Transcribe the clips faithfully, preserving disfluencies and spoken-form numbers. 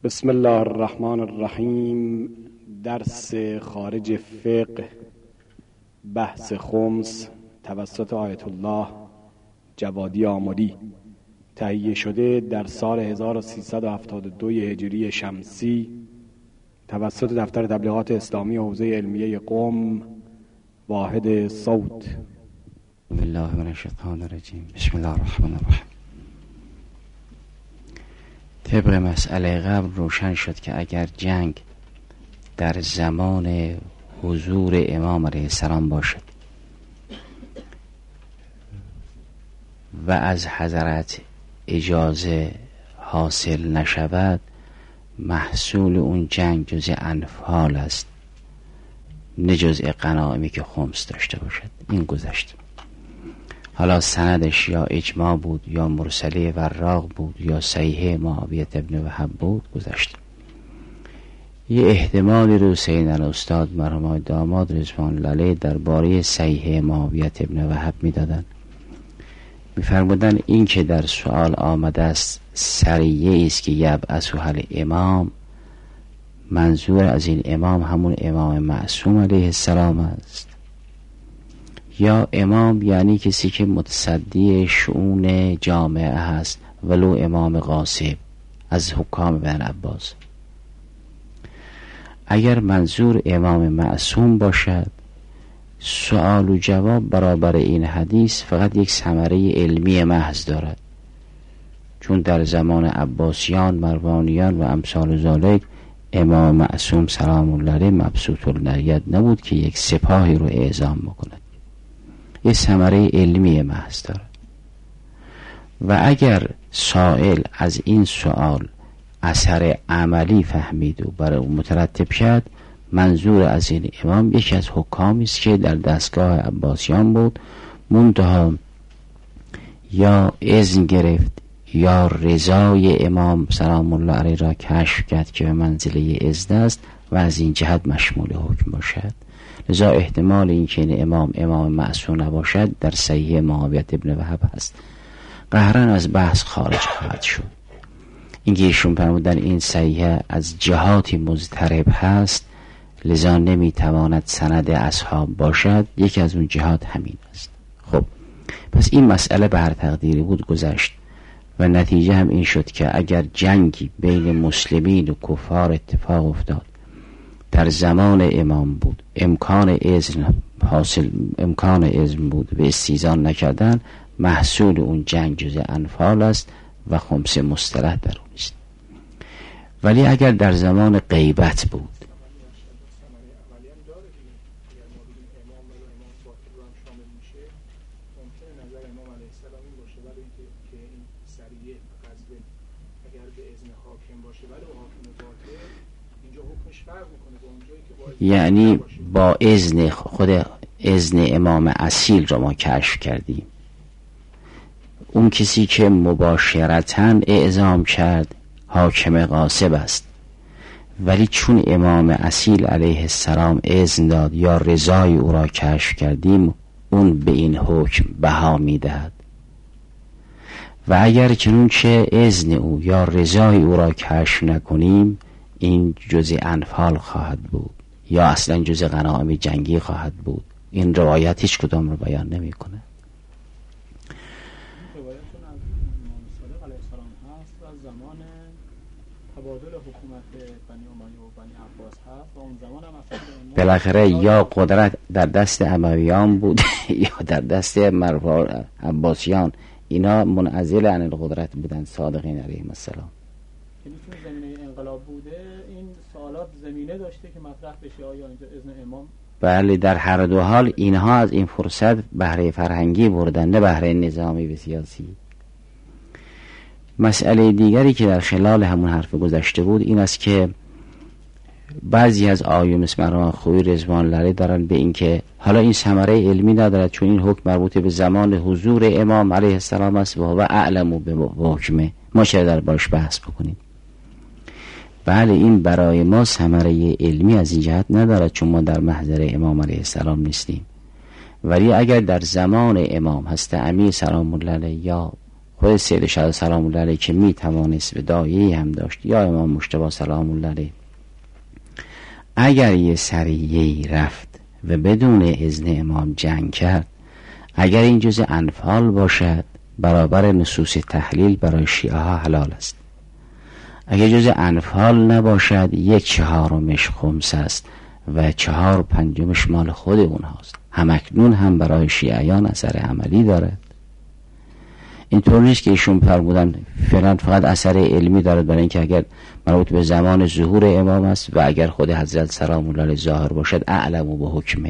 بسم الله الرحمن الرحیم. درس خارج فقه، بحث خمس توسط آیت الله جوادی آملی، تهیه شده در سال هزار و سیصد و هفتاد و دو هجری شمسی توسط دفتر تبلیغات اسلامی حوزه علمیه قم، واحد صوت. بالله من الشیطان الرجیم. بسم الله الرحمن الرحیم. طبق مسئله قبل روشن شد که اگر جنگ در زمان حضور امام علیه السلام باشد و از حضرت اجازه حاصل نشود، محصول اون جنگ جزء انفال است، نه جزء غنایمی که خمس داشته باشد. این گذشت. حالا سندش یا اجماع بود یا مرسله وراق بود یا صحیح معاویه ابن وهب بود، گذشت. یه احتمالی رو حسین الاستاد مرحوم داماد رضوان الله علیه درباره صحیح معاویه ابن وهب میدادن. میفرمودن این که در سوال آمده است سریه است که یبعث الامام، منظور از این امام همون امام معصوم علیه السلام است، یا امام یعنی کسی که متصدی شؤون جامعه هست، ولو امام غاصب از حکام بن عباس. اگر منظور امام معصوم باشد، سوال و جواب برابر این حدیث فقط یک ثمره علمی محض دارد، چون در زمان عباسیان، مروانیان و امثال ذالک امام معصوم سلام الله علیه مبسوط الید نبود که یک سپاهی رو اعزام بکند. یه ثمره علمی محض دارد. و اگر سائل از این سوال اثر عملی فهمید و برای اون مترتب شد، منظور از این امام یکی از حکامی است که در دستگاه عباسیان بود، منتها یا اذن گرفت یا رضای امام سلام الله علیه را کشف کرد که به منزله اذن است و از این جهت مشمول حکم باشد. لذا احتمال این که این امام امام معصوم نباشد در صحیح معاویه ابن وهب هست. قهرن از بحث خارج خواهد شد. اینکه ایشون فرمودن این صحیح از جهاتی مضطرب هست، لذا نمیتواند سند اصحاب باشد، یکی از اون جهات همین است. خب پس این مسئله به هر تقدیری بود گذشت و نتیجه هم این شد که اگر جنگی بین مسلمین و کفار اتفاق افتاد در زمان امام بود، امکان اذن حاصل امکان اذن بود به استیزان نکردن، محصول اون جنگ جزء انفال است و خمس مصطلح در اون است. ولی اگر در زمان غیبت بود، یعنی با اذن خود اذن امام اصیل را ما کشف کردیم، اون کسی که مباشرتاً اعزام کرد حاکم غاصب است، ولی چون امام اصیل علیه السلام اذن داد یا رضای او را کشف کردیم، اون به این حکم بها میدهد. و اگر چنانچه اذن او یا رضای او را کشف نکنیم، این جزء انفال خواهد بود یا اصلا جزء غنایم جنگی خواهد بود. این روایت هیچ کدام رو بیان نمی کنه. بالاخره یا قدرت در دست امویان بود یا در دست مروان عباسیان. اینا منعزل عن القدرت بودن صادقین علیهم السلام. یعنی چون زمینه انقلاب بوده، این سوالات زمینه داشته که مطرح بشه آیا اینجا اذن امام. بله، در هر دو حال اینها از این فرصت بهره فرهنگی بردن، نه بهره نظامی و سیاسی. مسئله دیگری که در خلال همون حرف گذشته بود این است که بعضی از آیون مثل مرحوم خویی رضوان الله علیه دارن به این که حالا این ثمره علمی ندارد، چون این حکم مربوط به زمان حضور امام علیه السلام است و اعلم به حکمه، ما چرا در باش بحث بکنیم؟ بله، این برای ما ثمره علمی از این جهت ندارد چون ما در محضر امام علیه السلام نیستیم. ولی اگر در زمان امام هست امیر سلام الله علیه یا خود سید شهادت سلام الله علیه که می توانست و دایه‌ای هم داشت، یا امام مجتبی سلام الله علیه، اگر یه سریعی رفت و بدون اذن امام جنگ کرد، اگر این جز انفال باشد برابر نصوص تحلیل برای شیعه ها حلال است. اگر جز انفال نباشد یک چهارمش خمس است و چهار پنجمش مال خود اونهاست. همکنون هم برای شیعیان اثر عملی دارد. اینطور نیست که ایشون فرمودن فعلا فقط اثر علمی دارد، برای اینکه اگر مربوط به زمان ظهور امام است و اگر خود حضرت سلام الله علیه ظاهر باشد اعلم و به حکمه.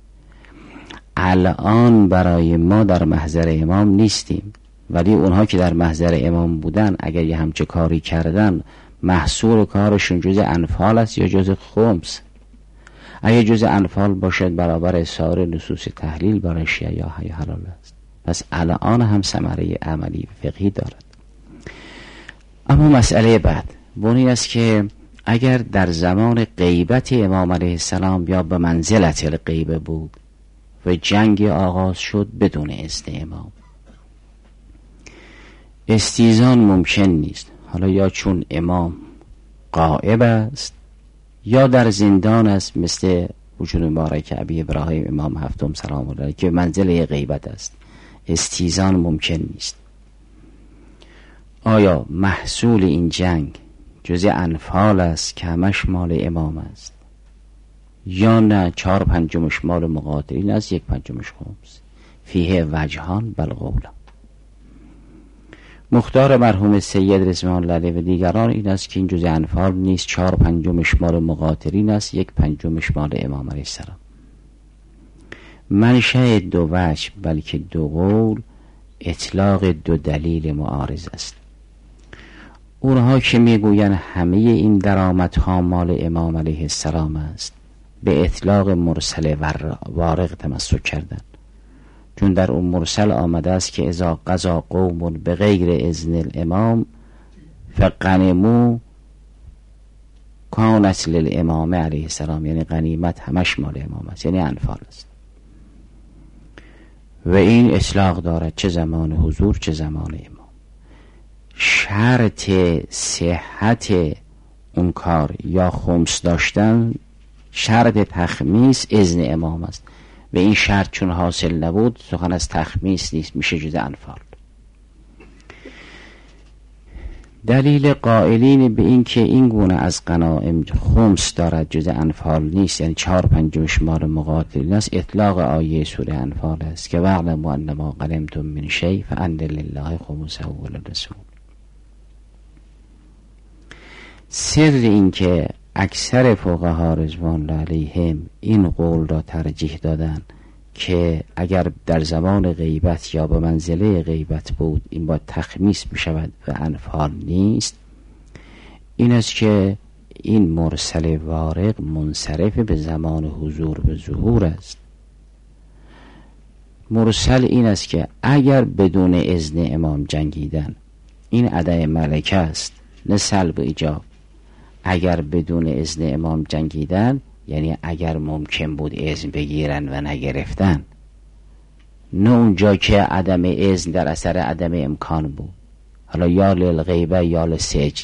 الان برای ما در محضر امام نیستیم، ولی اونها که در محضر امام بودن اگر یه همچه کاری کردن محصول کارشون جز انفال است یا جز خمس. اگر جز انفال باشد برابر سایر نصوص تحلیل برای شیعه یا حلال است. پس الان هم ثمره عملی و فقهی دارد. اما مسئله بعد این است که اگر در زمان غیبت امام علیه السلام یا به منزلت الغیبه بود و جنگ آغاز شد بدون اذن امام، استیزان ممکن نیست. حالا یا چون امام غائب است یا در زندان است، مثل وجود مبارک ابی ابراهیم امام هفتم سلام الله علیه که منزله غیبت است، استیزان ممکن نیست. آیا محصول این جنگ جز انفال است که همش مال امام است، یا نه چهار پنجمش مال مقاتلین است، یک پنجمش خمس؟ فیه وجهان بل قولا. مختار مرحوم سید رضوان الله علیه و دیگران این است که این جز انفال نیست، چهار پنجمش مال مقاتلین است، یک پنجمش مال امام علیه السلام. منشأ دو وجه بلکه دو قول اطلاق دو دلیل معارض است. اونها که میگوین همه این درآمدها مال امام علیه السلام است به اطلاق مرسل وارق تمسک کردند، چون در اون مرسل آمده است که اذا قضا قوم به غیر اذن الامام فغنموا کانت للامام علیه السلام، یعنی غنیمت همش مال امام است، یعنی انفال است. و این اطلاق دارد چه زمان حضور چه زمان امام. شرط صحت اون کار یا خمس داشتن، شرط تخمیس اذن امام است و این شرط چون حاصل نبود سخن از تخمیس نیست، میشه جز انفال. دلیل قائلین به این که این گونه از غنایم خمس دارد جز انفال نیست، یعنی چهار پنجمش مال مقاتلین است، اطلاق آیه سوره انفال است که واعلموا انما غنمتم من شیء فان لله خمسه وللرسول. سر این که اکثر فقها رضوان الله علیهم این قول را ترجیح دادن که اگر در زمان غیبت یا به منزله غیبت بود این با تخمیس بشود و انفال نیست، این است که این مرسل وارق منصرف به زمان حضور و ظهور است. مرسل این است که اگر بدون اذن امام جنگیدن این عدم ملکه است، نه سلب و ایجاب. اگر بدون اذن امام جنگیدن یعنی اگر ممکن بود اذن بگیرن و نگرفتن، نه اونجا که عدم اذن در اثر عدم امکان بود، حالا یا للغیبه یا للسجن.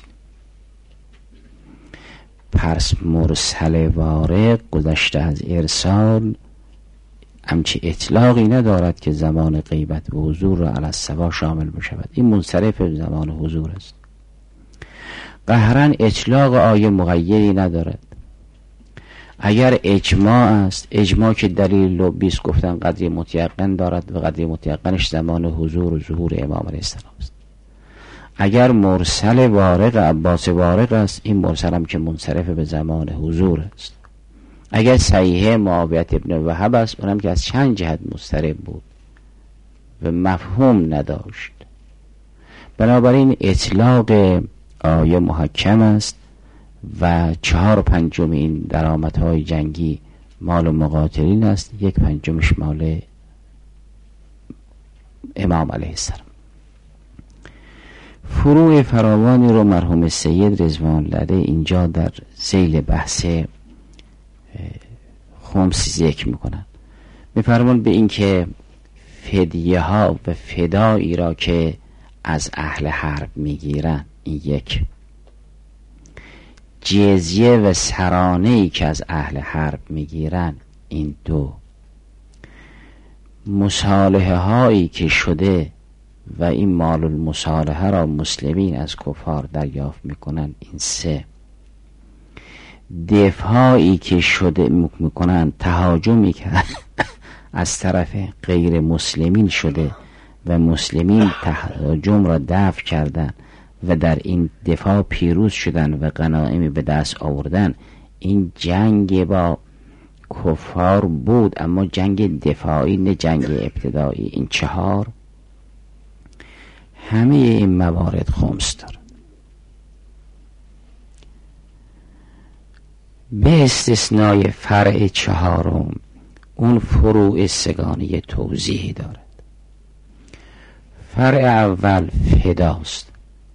پس مرسل وارق گذشته از ارسال همچی اطلاقی ندارد که زمان غیبت و حضور را علی السوا شامل بشود. این منصرف به زمان حضور است. قهرن اطلاق آیه مقیدی ندارد. اگر اجماع است، اجماع که دلیل لبیس گفتن قدری متیقن دارد و قدری متیقنش زمان حضور و ظهور امام علیه السلام است. اگر مرسل وارق عباس وارق است، این مرسل هم که منصرف به زمان حضور است. اگر صحیح معاویت ابن وهب است، اونم که از چند جهت مضطرب بود و مفهوم نداشت. بنابراین اطلاق آیه محکم است و چهار پنجم این درآمدهای جنگی مال مقاتلین است، یک پنجمش مال امام علیه السلام. فروع فراوانی رو مرحوم سید رضوان الله علیه اینجا در ذیل بحث خمس ذکر میکنن. میفرمان به این که فدیه ها و فدایی را که از اهل حرب میگیرن، این یک. جزیه و سرانه‌ای که از اهل حرب میگیرن، این دو. مصالحه هایی که شده و این مال المصالحه را مسلمین از کفار دریافت میکنن، این سه. دفاعی که شده میکنن، تهاجمی که از طرف غیر مسلمین شده و مسلمین تهاجم را دفع کردن و در این دفاع پیروز شدن و غنایمی به دست آوردن، این جنگ با کفار بود، اما جنگ دفاعی نه جنگ ابتدایی. این چهار، همه این موارد خمس دارد. به استثنای فرع چهارم، اون فروع سگانی توضیحی دارد. فرع اول فداست.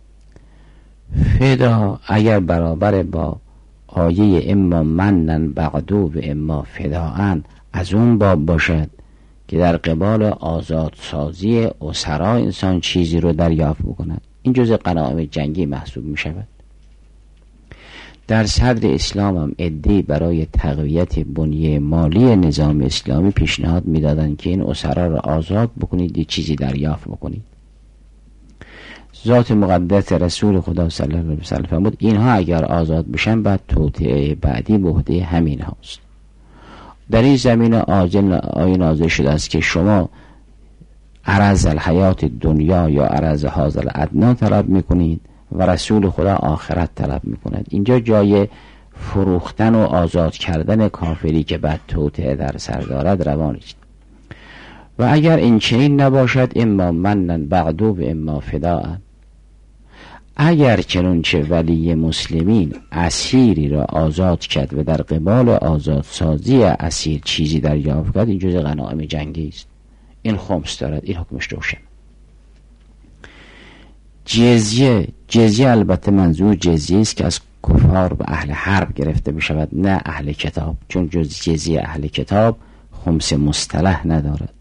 فدا اگر برابر با آیه اما منن بعدو و اما فداعن از اون باب باشد که در قبال آزادسازی اسرا انسان چیزی رو دریافت بکند، این جزء غنایم جنگی محسوب می شود. در صدر اسلام هم عده‌ای برای تقویت بنیه مالی نظام اسلامی پیشنهاد می دادند که این اسرا را آزاد بکنید، یه چیزی دریافت بکنید. ذات مقدس رسول خدا صلی الله علیه و سلم فرمود اینها اگر آزاد بشن بعد توطئه بعدی به عهده همین هاست. در این زمینه آجل آیه نازل شده است که شما عرض الحیات دنیا یا عرض هازل ادنا طلب میکنید و رسول خدا آخرت طلب میکند. اینجا جای فروختن و آزاد کردن کافری که بعد توطئه در سر دارد روا نیست. و اگر این چنین نباشد اما منن بعدو و اما فداء، اگر چنانچه ولی مسلمین اسیری را آزاد کرد و در قبال آزادسازی اسیر چیزی دریافت کرد، این جزء غنایم جنگی است. این خمس دارد، این حکمش روشن. جزیه، جزیه البته منظور جزیه است که از کفار و اهل حرب گرفته بشود، نه اهل کتاب، چون جز جزیه اهل کتاب خمس مصطلح ندارد.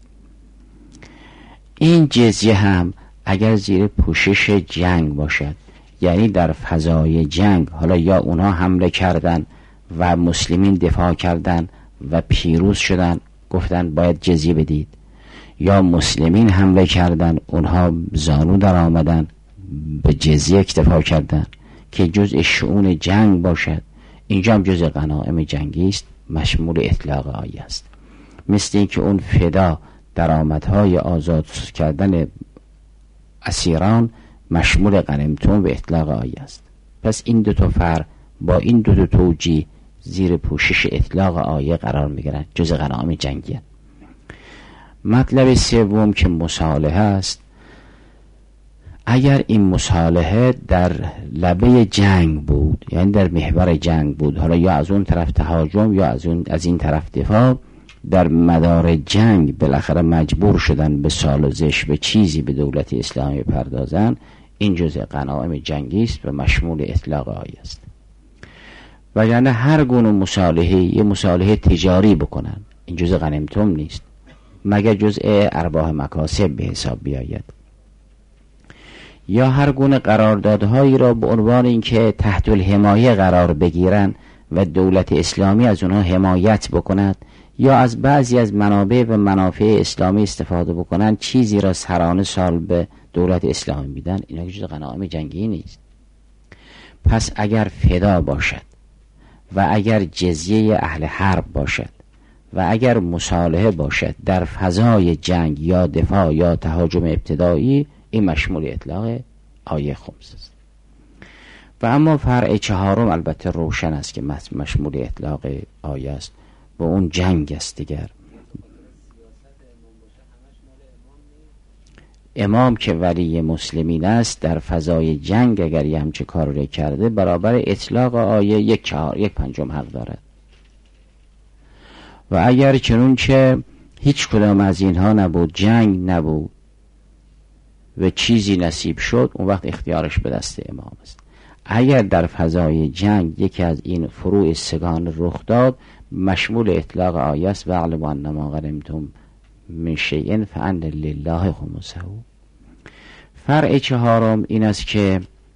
این جزیه هم اگر زیر پوشش جنگ باشد، یعنی در فضای جنگ، حالا یا اونا حمله کردن و مسلمین دفاع کردن و پیروز شدن گفتن باید جزیه بدید، یا مسلمین حمله کردن اونها زانو در آمدن به جزیه اکتفا کردن که جزء شؤون جنگ باشد، اینجا هم جزء غنایم جنگی است، مشمول اطلاق آیه است. مثل این که اون فدا درآمدهای آزاد کردن اسیران مشمول غنیمتون و اطلاق آیه است. پس این دو تا فرع با این دو تا توجیه زیر پوشش اطلاق آیه قرار میگیرن، جز غنایم جنگی هست. مطلب سوم که مصالحه است. اگر این مصالحه در لبه جنگ بود، یعنی در محور جنگ بود، حالا یا از اون طرف تهاجم یا از اون از این طرف دفاع، در مدار جنگ بالاخره مجبور شدن به سالزش به چیزی به دولت اسلامی پردازن، این جزء غنایم جنگی است و مشمول اطلاق آیه است. وگرنه هر گونه مصالحه یه مصالحه تجاری بکنن، این جزء غنیمتون نیست، مگر جزء ارباح مکاسب به حساب بیاید. یا هر گونه قراردادهایی را به عنوان اینکه تحت الحمایه قرار بگیرن و دولت اسلامی از اونها حمایت بکند، یا از بعضی از منابع و منافع اسلامی استفاده بکنن، چیزی را سرانه سال به دولت اسلامی میدن، اینا جز غنایم جنگی نیست. پس اگر فدا باشد و اگر جزیه اهل حرب باشد و اگر مصالحه باشد در فضای جنگ یا دفاع یا تهاجم ابتدایی، این مشمول اطلاق آیه خمس است. و اما فرع چهارم البته روشن است که مشمول اطلاق آیه است و اون جنگ است دیگر. امام که ولی مسلمین است در فضای جنگ اگر یه همچه کار رو کرده، برابر اطلاق آیه یک چهار یک پنجم حق دارد. و اگر چنونچه هیچ کدام از اینها نبود، جنگ نبود و چیزی نصیب شد، اون وقت اختیارش به دست امام است. اگر در فضای جنگ یکی از این فروع سگان رخ داد، مشمول اطلاق آیه است و اعلموا انما غنمتم من شیء فان لله خمسه. فرع چهارم این است که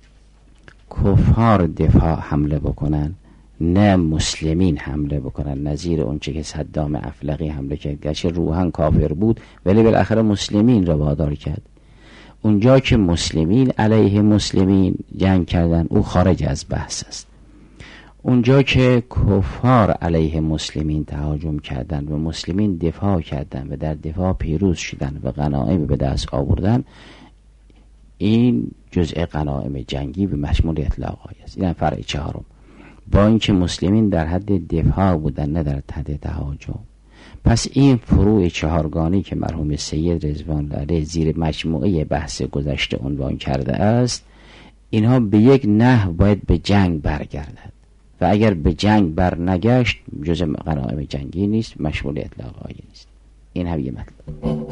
کفار دفاع حمله بکنن، نه مسلمین حمله بکنن، نظیر اونچه که صدام افلقی حمله کرد، گرچه روحاً کافر بود ولی بالاخره مسلمین را وادار کرد. اونجا که مسلمین علیه مسلمین جنگ کردن او خارج از بحث است. اونجا که کفار علیه مسلمین تهاجم کردن و مسلمین دفاع کردن و در دفاع پیروز شدن و غنایم به دست آوردن، این جزء غنایم جنگی به مشمول اطلاق است. این فرع چهارم. با اینکه مسلمین در حد دفاع بودن نه در حد تهاجم. پس این فروع چهارگانی که مرحوم سید رضوان الله علیه زیر مجموعه بحث گذشته عنوان کرده است، اینها به یک نحو باید به جنگ برگردد و اگر به جنگ بر نگشت جزء غنایم جنگی نیست، مشمول اطلاق آیه نیست. این هم یه مطلب.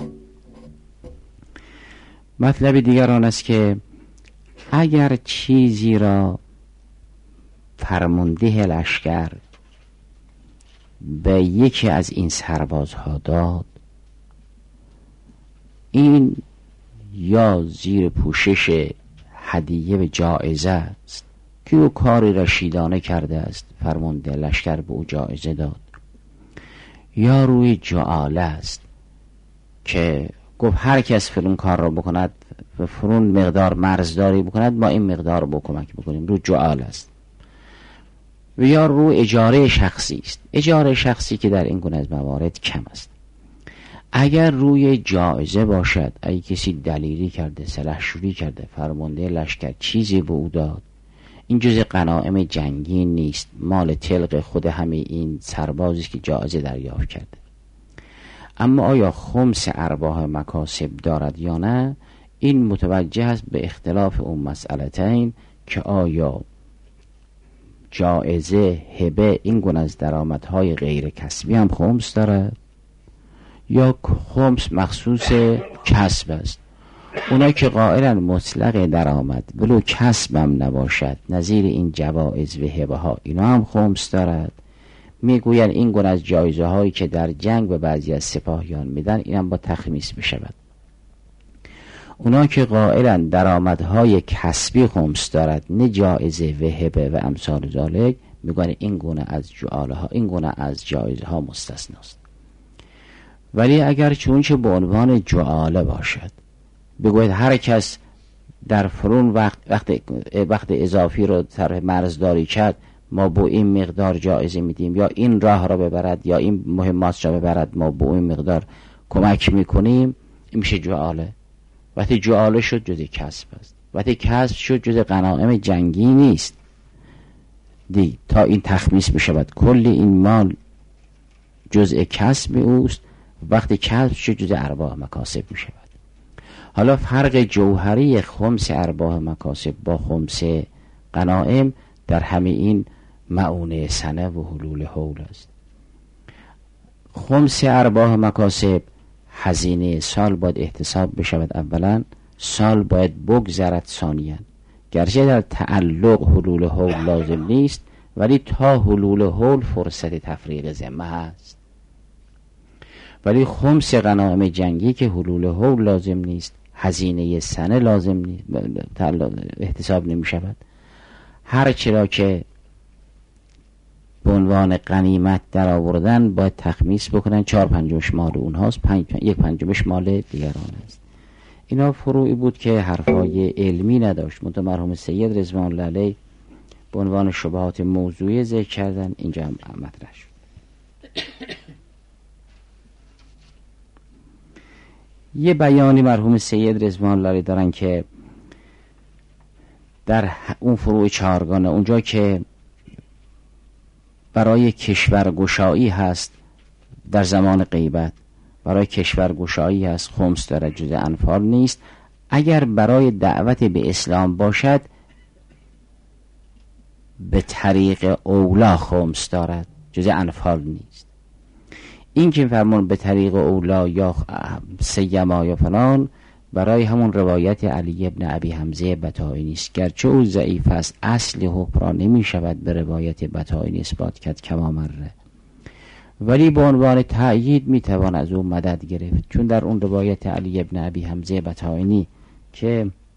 مطلب دیگر آن است که اگر چیزی را فرمانده لشکر به یکی از این سربازها داد، این یا زیر پوشش هدیه به جایزه است که او کاری رشیدانه کرده است، فرمانده لشکر به او جایزه داد، یا روی جعاله است که گفت هر کس فلان کار را بکند و فرون مقدار مرزداری بکند ما این مقدار رو کمک بکنیم، رو جعاله است. و یا رو اجاره شخصی است، اجاره شخصی که در این گونه از موارد کم است. اگر روی جایزه باشد، اگه کسی دلیری کرده، سلحشوری کرده، فرمانده لشکر چیزی به او داد، این جزء غنایم جنگی نیست، مال طلق خود همه این سربازی که جایزه دریافت کرده. اما آیا خمس ارباح مکاسب دارد یا نه، این متوجه است به اختلاف اون مسئلتین که آیا جایزه، هبه، این گونه از درآمدهای غیر کسبی هم خمس دارد یا خمس مخصوص کسب است. اونا که قائلا مطلق درآمد ولو کسب هم نباشد، نظیر این جوایز و هبه ها، اینا هم خمس دارد. میگوین این گونه از جایزه هایی که در جنگ به بعضی از سپاهیان میدن، این هم با تخمیس بشود. اونا که قائلا درآمدهای کسبی خمس دارد، نه جایزه و هبه و امثال ذالک، میگن این گونه از جعاله ها، این گونه از جایزه ها مستثناست. ولی اگر چون چه به عنوان جعاله باشد، بگوید هر کس در فرون وقت وقت, وقت اضافی رو طرح مرزداری کرد، ما با این مقدار جایزه میدیم، یا این راه را ببرد یا این مهمات را ببرد، ما با این مقدار کمک میکنیم، این میشه جعاله. وقتی جعاله شد جز کسب است، وقتی کسب شد جز غنایم جنگی نیست دی تا این تخمیس بشود کل این مال جزء کسب اوست، وقتی کسب شد جز ارباح مکاسب میشود. حالا فرق جوهری خمس ارباح مکاسب با خمس غنایم در همه این معونه سنه و حلول حول است. خمس ارباح مکاسب هزینه سال باید احتساب بشود، اولا سال باید بگذرد ثانیاً، گرچه در تعلق حلول حول لازم نیست ولی تا حلول حول فرصت تفریق ذمه هست. ولی خمس غنایم جنگی که حلول حول لازم نیست، هزینه سنه لازم نیست، احتساب نمی شود. هر چرا که به عنوان غنیمت در آوردن باید تخمیس بکنن، چهار پنجمش مال اونهاست، پنج یک پنجمش مال دیگران است. اینا فروعی بود که حرفای علمی نداشت، منتها مرحوم سید رضوان الله علیه به عنوان شبهات موضوعی ذکر کردن، اینجا هم مطرح شد. یه بیانی مرحوم سید رضوان الله علیه دارن که در اون فروع چهارگانه، اونجا که برای کشورگشایی هست در زمان غیبت، برای کشورگشایی هست خمس دارد، جز انفال نیست. اگر برای دعوت به اسلام باشد به طریق اولا خمس دارد، جز انفال نیست. این که فرمون به طریق اولا یا سیما یا فلان، برای همون روایت علی ابن ابی حمزه بطائنی است، گرچه او ضعیف است، اصل حکم را نمی شود به روایت بطائنی اثبات کرد کما مره، ولی به عنوان تأیید می توان از او مدد گرفت، چون در اون روایت علی ابن ابی حمزه بطائنی که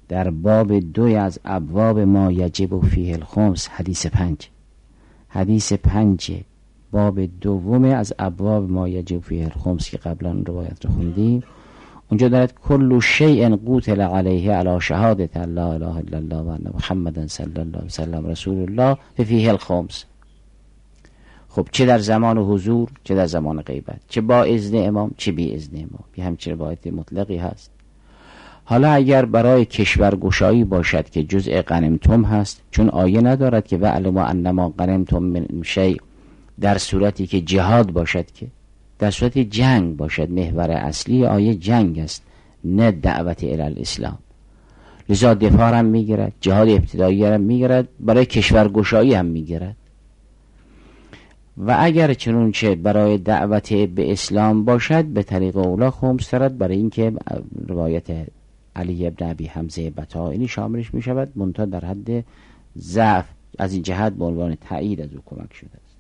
در باب دوی از ابواب ما یجب فیه الخمس، حدیث پنج حدیث پنج باب دوم از ابواب ما یجب فیه الخمس که قبلا روایت رو خوندیم، اونجا دارد کل شیء قوتل علیه علی شهادت لا اله الا الله و ان محمدا صلی الله علیه وسلم رسول الله فیه الخمس. خب چه در زمان حضور چه در زمان غیبت، چه با اذن امام چه بی اذن امام، یه همچین روایت مطلقی هست. حالا اگر برای کشورگشایی باشد که جزء غنیمتم هست، چون آیه ندارد که وعلموا انما غنیمتم من شیء، در صورتی که جهاد باشد، که در صورت جنگ باشد، محور اصلی آیه جنگ است نه دعوت الی الاسلام، لذا دفاع هم میگیرد، جهاد ابتدایی هم میگیرد، برای کشورگشایی هم میگیرد. و اگر چنونچه برای دعوت به اسلام باشد به طریق اولا خمس دارد، برای اینکه روایت علی ابن ابی حمزه بطائنی شاملش می شود، منتها در حد ضعف، از این جهت به عنوان تایید از او کمک شده است.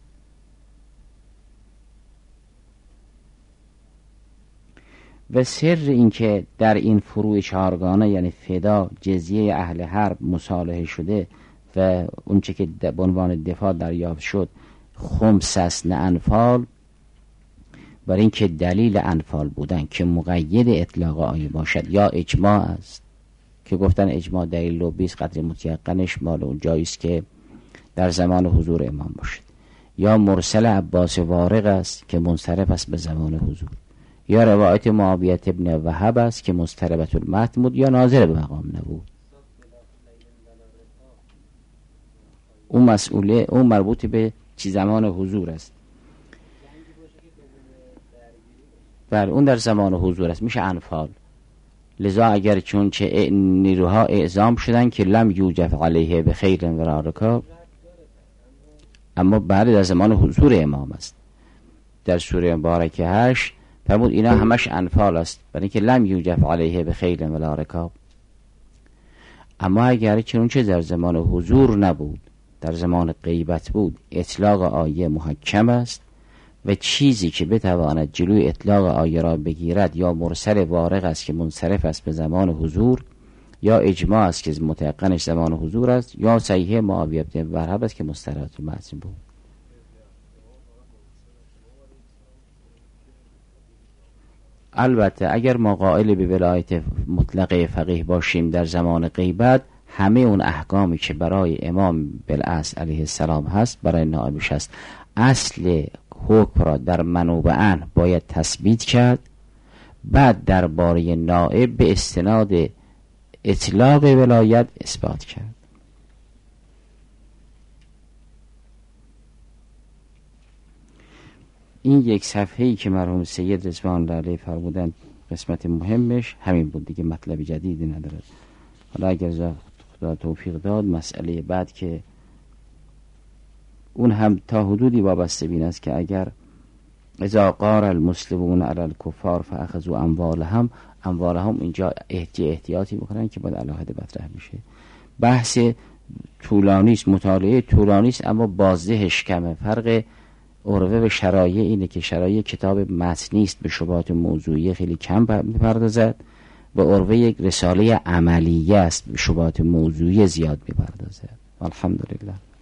و سر اینکه در این فروع چهارگانه یعنی فدا، جزیه، اهل حرب مصالحه شده و اونچه که به عنوان دفاع دریافت شد خمس است نه انفال، برای اینکه دلیل انفال بودن که مقید اطلاق آیه باشد، یا اجماع است که گفتن اجماع دلیل لبیس قدر متیقنش مال اون جاییست که در زمان حضور امام باشد، یا مرسل عباس وارق است که منصرف است به زمان حضور، یا روایت معاویه ابن وهب است که مضطربة المتن بود یا ناظر به مقام نبود. اون مسئوله اون مربوط به چی زمان حضور است، بله اون در زمان حضور است، میشه انفال. لذا اگر چون چه نیروها اعزام شدن که لم یوجف علیه به خیر و رکاب، اما بعد در زمان حضور امام است. در سوره مبارکه هشت فرمود اینا همش انفال است، برای اینکه لم یوجف علیه به خیر و رکاب. اما اگر چون چه در زمان حضور نبود، در زمان غیبت بود، اطلاق آیه محکم است و چیزی که بتواند جلوی اطلاق آیه را بگیرد یا مرسل وارق است که منصرف است به زمان حضور، یا اجماع است که متيقنش زمان حضور است، یا صحیح معاویه بن وهب است که مسترد المتن بود. البته اگر ما قائل به ولایت مطلق فقیه باشیم در زمان غیبت، همه اون احکامی که برای امام بالاصل علیه السلام هست برای نائبش هست. اصل حکم را در منوبعن باید تثبیت کرد، بعد درباره نائب به استناد اطلاق ولایت اثبات کرد. این یک صفحه‌ای که مرحوم سید رضوان الله علیه فرمودن قسمت مهمش همین بود دیگه، مطلب جدیدی نداره. حالا اگر خدا توفیق داد مسئله بعد که اون هم تا حدودی وابسته بین است که اگر اذا قار المسلمون علی الکفار فاخذوا اموالهم، اموالهم اینجا احتی احتیاطی میکنن که باید علاهده مطرح میشه. بحث طولانی است، مطالعه طولانی است، اما بازدهش کمه. فرق عروه به شرایع اینه که شرایع کتاب متنی است، به شبهات موضوعی خیلی کم میپردازد، و عروه یک رساله عملیه است، به شبهات موضوعی زیاد میپردازد. الحمدلله.